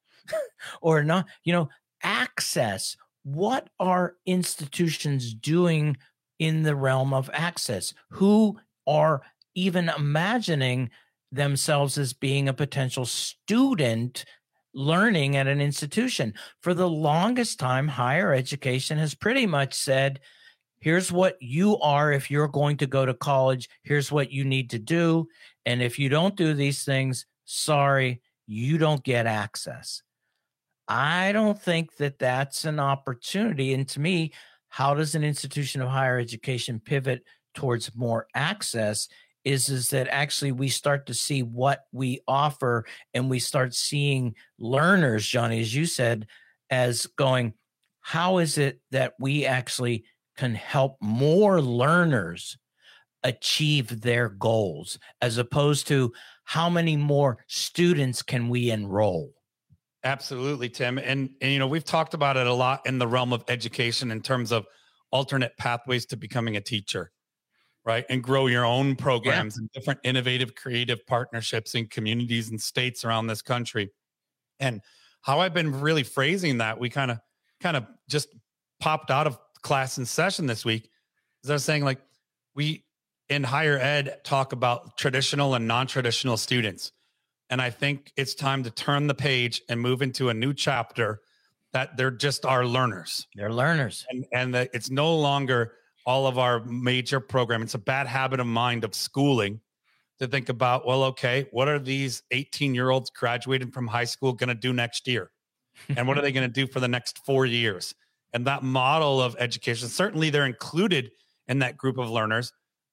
or not, you know, access. What are institutions doing in the realm of access? Who are even imagining themselves as being a potential student learning at an institution? For the longest time, higher education has pretty much said, here's what you are if you're going to go to college. Here's what you need to do. And if you don't do these things, sorry, you don't get access. I don't think that that's an opportunity. And to me, how does an institution of higher education pivot towards more access is, is that actually we start to see what we offer and we start seeing learners, Johnny, as you said, as going, how is it that we actually can help more learners achieve their goals, as opposed to how many more students can we enroll? Absolutely, Tim. And, and, you know, we've talked about it a lot in the realm of education in terms of alternate pathways to becoming a teacher, right? And grow your own programs yeah. and different innovative, creative partnerships in communities and states around this country. And how I've been really phrasing that, we kind of, kind of just popped out of class in session this week, is I was saying, like, we in higher ed talk about traditional and non-traditional students. And I think it's time to turn the page and move into a new chapter that they're just our learners. They're learners. And, and that it's no longer all of our major program. It's a bad habit of mind of schooling to think about, well, okay, what are these eighteen-year-olds graduating from high school going to do next year? And what are they going to do for the next four years? And that model of education, certainly they're included in that group of learners,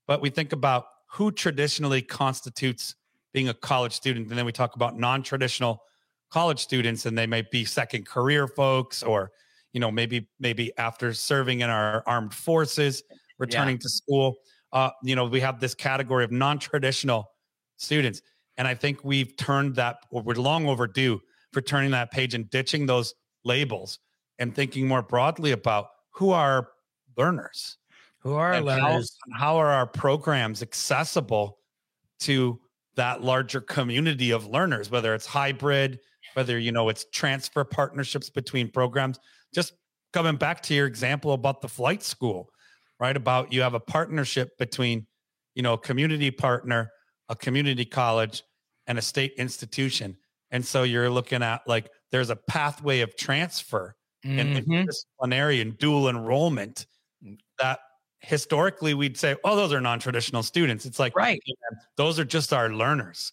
but we think about who traditionally constitutes being a college student. And then we talk about non-traditional college students, and they might be second career folks, or, you know, maybe, maybe after serving in our armed forces, returning yeah. to school. Uh, you know, we have this category of non-traditional students. And I think we've turned that, or we're long overdue for turning that page and ditching those labels and thinking more broadly about who are learners. Who are and learners? How, how are our programs accessible to that larger community of learners, whether it's hybrid, whether, you know, it's transfer partnerships between programs. Just coming back to your example about the flight school, right? About you have a partnership between, you know, a community partner, a community college, and a state institution. And so you're looking at like, there's a pathway of transfer mm-hmm. and interdisciplinary and dual enrollment that historically we'd say, oh, those are non-traditional students. It's like, right. Those are just our learners.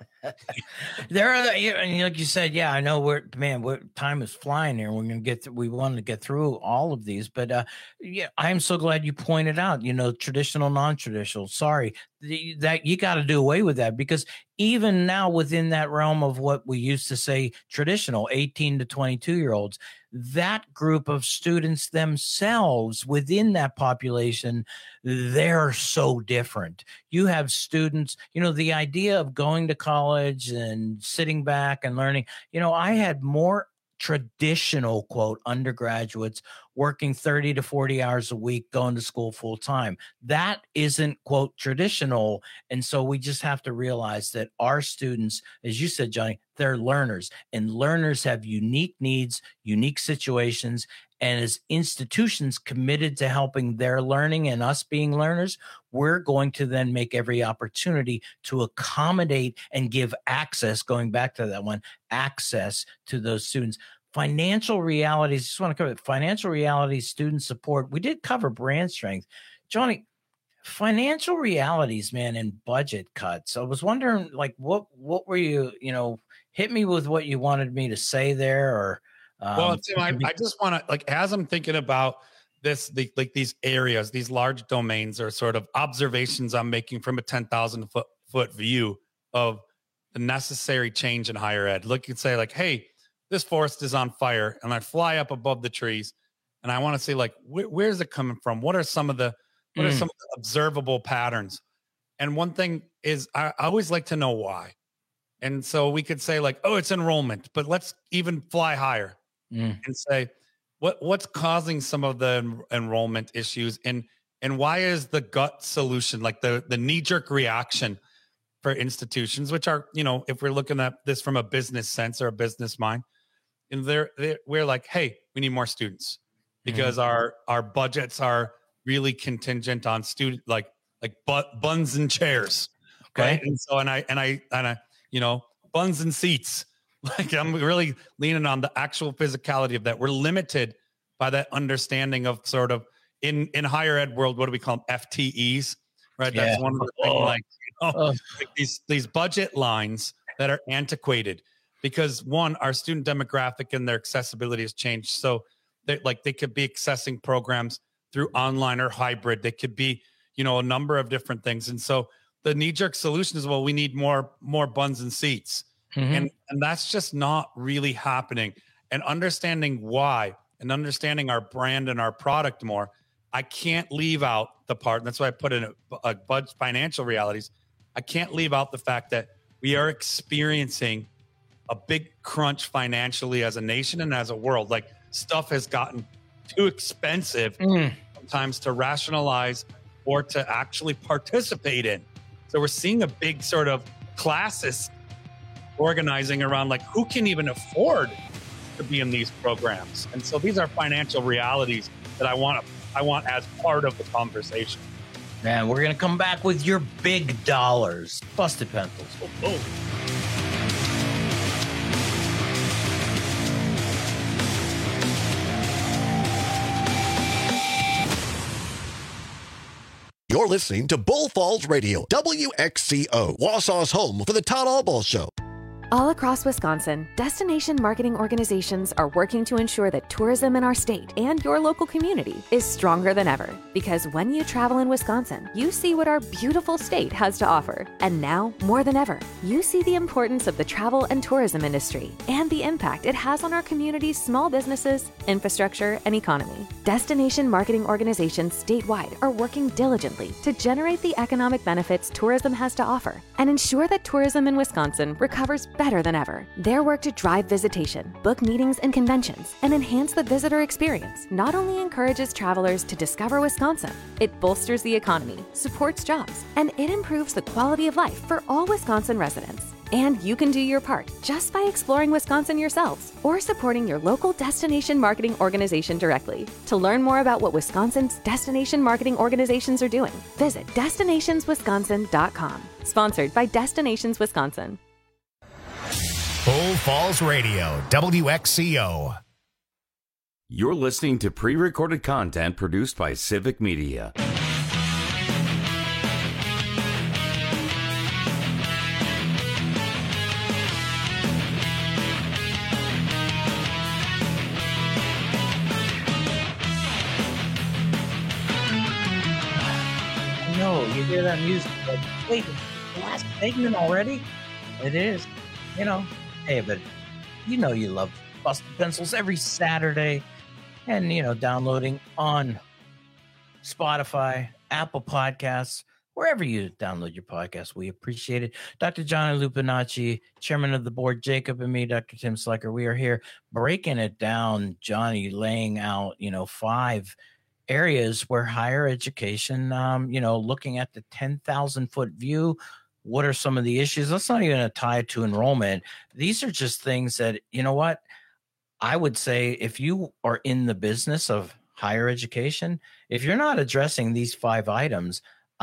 There are, like you said, yeah, I know we're, man, we're, time is flying here. We're going to get, th- we want to get through all of these, but uh, yeah, I'm so glad you pointed out, you know, traditional, non-traditional, sorry, the, that you got to do away with that, because even now within that realm of what we used to say traditional, eighteen to twenty-two year olds, that group of students themselves within that population, they're so different. You have students, you know, the idea of going to college and sitting back and learning, you know, I had more traditional, quote, undergraduates working thirty to forty hours a week, going to school full time. That isn't, quote, traditional. And so we just have to realize that our students, as you said, Johnny, they're learners, and learners have unique needs, unique situations. And as institutions committed to helping their learning and us being learners, we're going to then make every opportunity to accommodate and give access, going back to that one, access to those students. Financial realities, just want to cover it. Financial realities, student support. We did cover brand strength. Johnny, financial realities, man, and budget cuts. I was wondering, like, what what were you, you know, hit me with what you wanted me to say there, or um, well, Tim, I, I just want to, like, as I'm thinking about this, the, like these areas, these large domains are sort of observations I'm making from a ten thousand foot, foot view of the necessary change in higher ed. Look, you could say like, hey, this forest is on fire, and I fly up above the trees and I want to see like, wh- where's it coming from? What are some of the, what mm. are some of the observable patterns? And one thing is I, I always like to know why. And so we could say like, oh, it's enrollment, but let's even fly higher mm. and say, what what's causing some of the en- enrollment issues, and and why is the gut solution, like the the knee-jerk reaction for institutions, which are, you know, if we're looking at this from a business sense or a business mind, and they're, they're we're like, hey, we need more students because mm-hmm. our our budgets are really contingent on student like like but buns and chairs, okay? Right? And so and I and I and I you know buns and seats. Like I'm really leaning on the actual physicality of that. We're limited by that understanding of sort of in, in higher ed world, what do we call them? F T Es, right? Yeah. That's one of the things, like, you know, oh. like these, these budget lines that are antiquated because one, our student demographic and their accessibility has changed. So they like they could be accessing programs through online or hybrid. They could be, you know, a number of different things. And so the knee-jerk solution is, well, we need more, more buns and seats. Mm-hmm. And, and that's just not really happening. And understanding why and understanding our brand and our product more, I can't leave out the part. And that's why I put in a, a budget financial realities. I can't leave out the fact that we are experiencing a big crunch financially as a nation and as a world. Like stuff has gotten too expensive mm. sometimes to rationalize or to actually participate in. So we're seeing a big sort of classist organizing around like who can even afford to be in these programs. And so these are financial realities that I want to I want as part of the conversation. Man, we're gonna come back with your big dollars. Busted Pencils. Oh, oh. You're listening to Bull Falls Radio, W X C O, Wausau's home for the Todd Albaugh Show. All across Wisconsin, destination marketing organizations are working to ensure that tourism in our state and your local community is stronger than ever. Because when you travel in Wisconsin, you see what our beautiful state has to offer. And now, more than ever, you see the importance of the travel and tourism industry and the impact it has on our community's small businesses, infrastructure, and economy. Destination marketing organizations statewide are working diligently to generate the economic benefits tourism has to offer and ensure that tourism in Wisconsin recovers better than ever. Their work to drive visitation, book meetings and conventions, and enhance the visitor experience not only encourages travelers to discover Wisconsin, it bolsters the economy, supports jobs, and it improves the quality of life for all Wisconsin residents. And you can do your part just by exploring Wisconsin yourselves or supporting your local destination marketing organization directly. To learn more about what Wisconsin's destination marketing organizations are doing, visit destinations wisconsin dot com. Sponsored by Destinations Wisconsin. Bull Falls Radio, W X C O. You're listening to pre-recorded content produced by Civic Media. No, you hear that music, like, wait, the last segment already? It is, you know. Hey, but you know you love Busted Pencils every Saturday, and you know downloading on Spotify, Apple Podcasts, wherever you download your podcast. We appreciate it. Doctor Johnny Lupinacci, chairman of the board, Jacob, and me, Doctor Tim Slicker. We are here breaking it down. Johnny laying out, you know, five areas where higher education, um, you know, looking at the ten thousand foot view. What are some of the issues? That's not even a tie to enrollment. These are just things that, you know what, I would say if you are in the business of higher education, if you're not addressing these five items,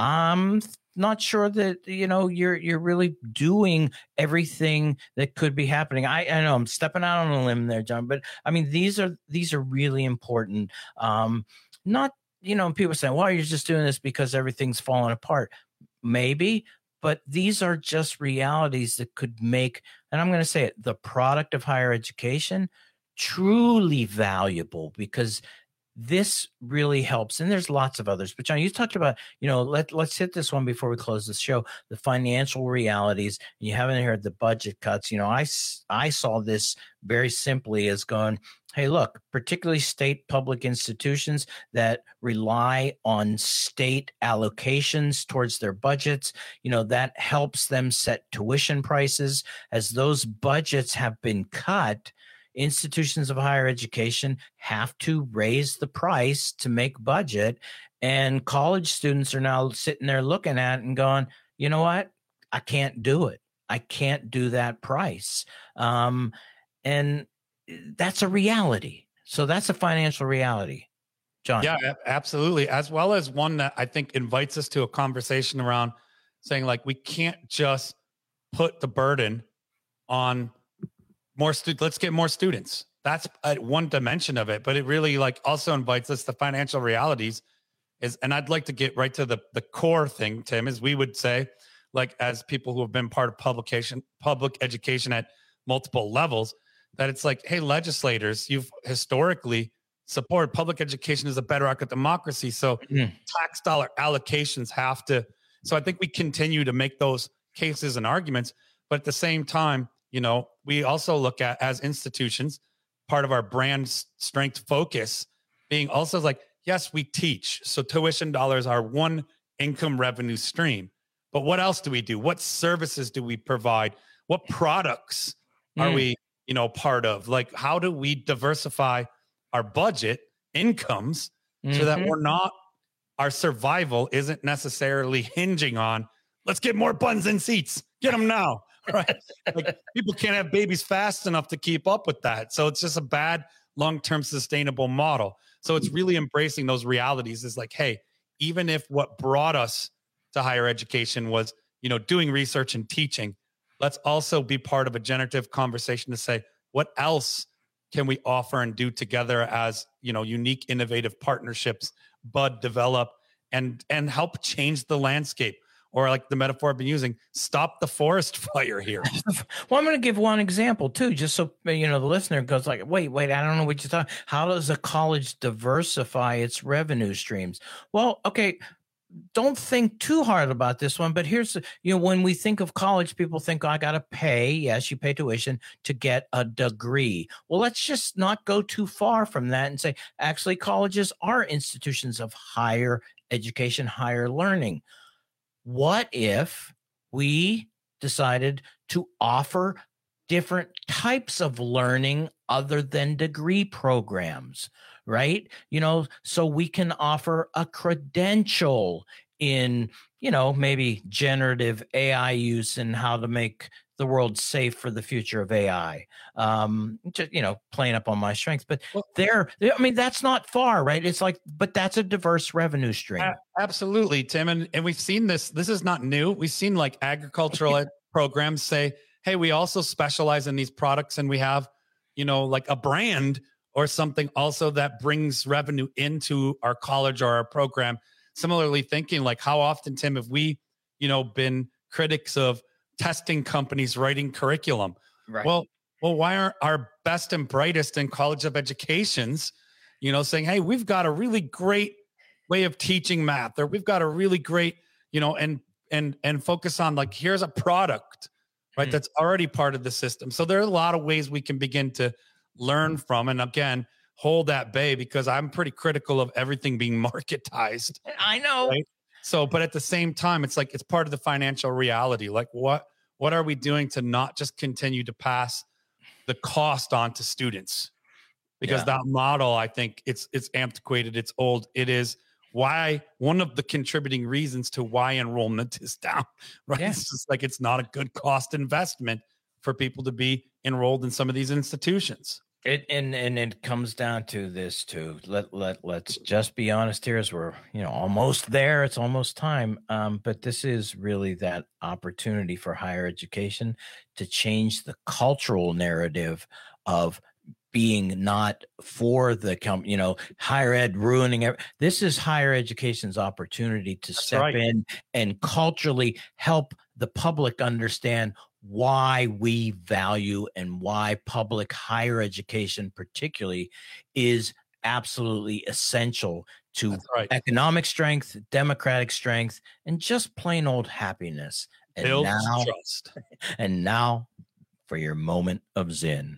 I'm not sure that, you know, you're you're really doing everything that could be happening. I, I know I'm stepping out on a limb there, John, but I mean, these are these are really important. Um, not, you know, people saying, well, you're just doing this because everything's falling apart. Maybe. But these are just realities that could make, and I'm going to say it, the product of higher education truly valuable, because this really helps. And there's lots of others. But John, you talked about, you know, let, let's hit this one before we close the show, the financial realities. You haven't heard the budget cuts. You know, I, I saw this very simply as going, hey, look, particularly state public institutions that rely on state allocations towards their budgets, you know, that helps them set tuition prices. As those budgets have been cut, institutions of higher education have to raise the price to make budget. And college students are now sitting there looking at it and going, you know what? I can't do it. I can't do that price. Um, and that's a reality. So that's a financial reality, John. Yeah, absolutely. As well as one that I think invites us to a conversation around saying, like, we can't just put the burden on more students. Let's get more students. That's uh, one dimension of it, but it really like also invites us to financial realities is, and I'd like to get right to the, the core thing, Tim, is we would say, like, as people who have been part of publication, public education at multiple levels, that it's like, hey, legislators, you've historically supported public education as a bedrock of democracy. So mm. tax dollar allocations have to, so I think we continue to make those cases and arguments, but at the same time, you know, we also look at as institutions, part of our brand strength focus being also like, yes, we teach. So tuition dollars are one income revenue stream, but what else do we do? What services do we provide? What products mm. are we, you know, part of? Like, how do we diversify our budget incomes mm-hmm. so that we're not, our survival isn't necessarily hinging on, let's get more buns and seats, get them now, right? Like, people can't have babies fast enough to keep up with that. So it's just a bad long-term sustainable model. So it's really embracing those realities is like, hey, even if what brought us to higher education was, you know, doing research and teaching, let's also be part of a generative conversation to say, what else can we offer and do together as, you know, unique, innovative partnerships, bud, develop, and, and help change the landscape? or like the metaphor I've been using, stop the forest fire here. Well, I'm going to give one example too, just so you know the listener goes like, wait, wait, I don't know what you're talking. How does a college diversify its revenue streams? Well, okay, don't think too hard about this one, but here's, you know, when we think of college, people think, oh, I got to pay. Yes, you pay tuition to get a degree. Well, let's just not go too far from that and say, actually, colleges are institutions of higher education, higher learning. What if we decided to offer different types of learning other than degree programs, right? You know, so we can offer a credential in, you know, maybe generative A I use and how to make the world safe for the future of A I. Um, just, you know, playing up on my strengths, but there, I mean, that's not far, right? It's like, but that's a diverse revenue stream. Uh, absolutely, Tim. And, and we've seen this, this is not new. We've seen like agricultural programs say, hey, we also specialize in these products and we have, you know, like a brand or something also that brings revenue into our college or our program. Similarly thinking like how often, Tim, have we, you know, been critics of testing companies writing curriculum? Right. Well, well, why aren't our best and brightest in College of Educations, you know, saying, hey, we've got a really great way of teaching math, or we've got a really great, you know, and and and focus on like, here's a product, right? Mm-hmm. That's already part of the system. So there are a lot of ways we can begin to learn from. And again, hold that bay, because I'm pretty critical of everything being marketized. I know. Right? So, but at the same time, it's like, it's part of the financial reality. Like what, what are we doing to not just continue to pass the cost on to students? Because yeah. that model, I think it's, it's antiquated. It's old. It is why one of the contributing reasons to why enrollment is down, right? Yeah. It's just like, it's not a good cost investment for people to be enrolled in some of these institutions. It and and it comes down to this too. Let let let's just be honest here, as we're you know almost there. It's almost time. Um, but this is really that opportunity for higher education to change the cultural narrative of being not for the com- you know higher ed ruining it. This is higher education's opportunity to That's step right. in and culturally help the public understand why we value and why public higher education particularly is absolutely essential to right. economic strength, democratic strength, and just plain old happiness. And Build now, trust. And now for your moment of Zen.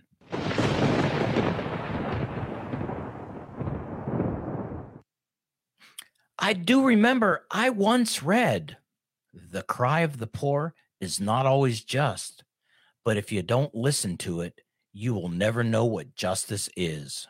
I do remember I once read, "The cry of the poor is not always just, but if you don't listen to it, you will never know what justice is."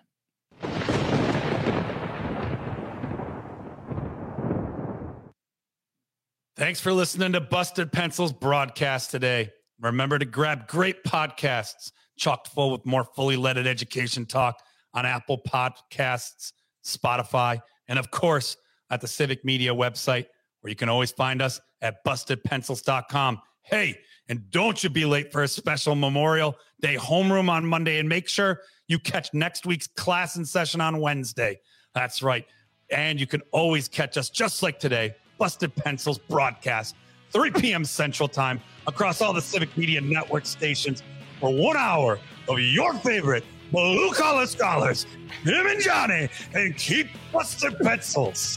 Thanks for listening to Busted Pencils broadcast today. Remember to grab great podcasts chocked full with more fully leaded education talk on Apple Podcasts, Spotify, and of course at the Civic Media website, where you can always find us at busted pencils dot com. Hey, and don't you be late for a special Memorial Day homeroom on Monday, and make sure you catch next week's class and session on Wednesday. That's right. And you can always catch us just like today, Busted Pencils broadcast, three p.m. Central Time across all the Civic Media Network stations for one hour of your favorite blue-collar scholars, Tim and Johnny, and keep Busted Pencils.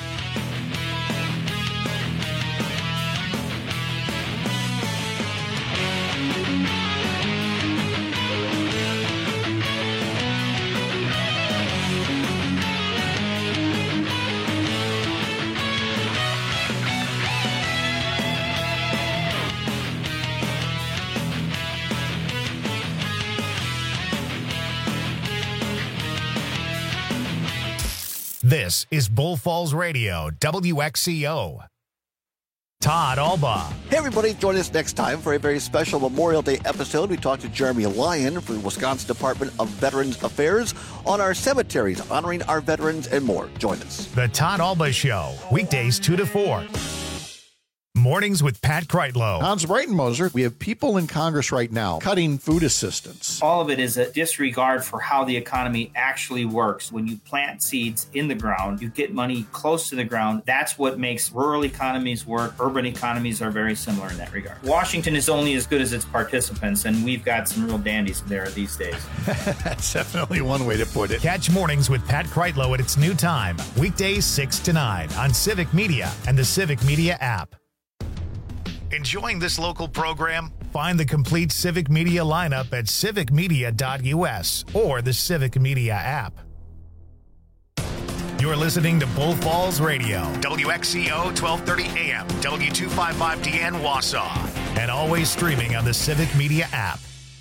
This is Bull Falls Radio, W X C O. Todd Alba. Hey, everybody. Join us next time for a very special Memorial Day episode. We talk to Jeremy Lyon from the Wisconsin Department of Veterans Affairs on our cemeteries, honoring our veterans and more. Join us. The Todd Alba Show, weekdays two to four. Mornings with Pat Kreitlow. Hans Breitenmoser, we have people in Congress right now cutting food assistance. All of it is a disregard for how the economy actually works. When you plant seeds in the ground, you get money close to the ground. That's what makes rural economies work. Urban economies are very similar in that regard. Washington is only as good as its participants, and we've got some real dandies there these days. That's definitely one way to put it. Catch Mornings with Pat Kreitlow at its new time, weekdays six to nine on Civic Media and the Civic Media app. Enjoying this local program? Find the complete Civic Media lineup at civic media dot u s or the Civic Media app. You're listening to Bull Falls Radio, W X C O twelve thirty A M, W two fifty-five D N Wausau, and always streaming on the Civic Media app.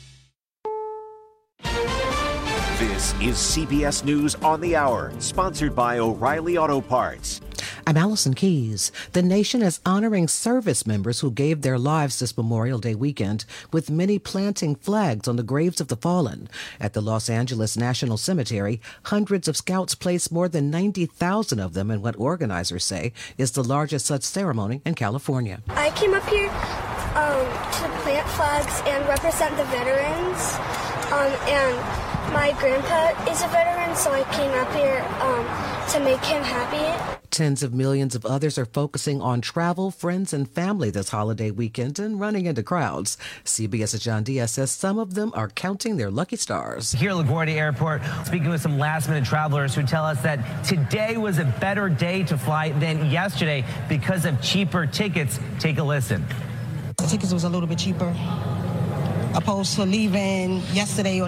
This is C B S News on the Hour, sponsored by O'Reilly Auto Parts. I'm Allison Keys. The nation is honoring service members who gave their lives this Memorial Day weekend, with many planting flags on the graves of the fallen. At the Los Angeles National Cemetery, hundreds of scouts placed more than ninety thousand of them in what organizers say is the largest such ceremony in California. I came up here um, to plant flags and represent the veterans, um, and my grandpa is a veteran, so I came up here um, to make him happy. Tens of millions of others are focusing on travel, friends, and family this holiday weekend and running into crowds. CBS's John Diaz says some of them are counting their lucky stars. Here at LaGuardia Airport, speaking with some last-minute travelers who tell us that today was a better day to fly than yesterday because of cheaper tickets. Take a listen. The tickets was a little bit cheaper opposed to leaving yesterday or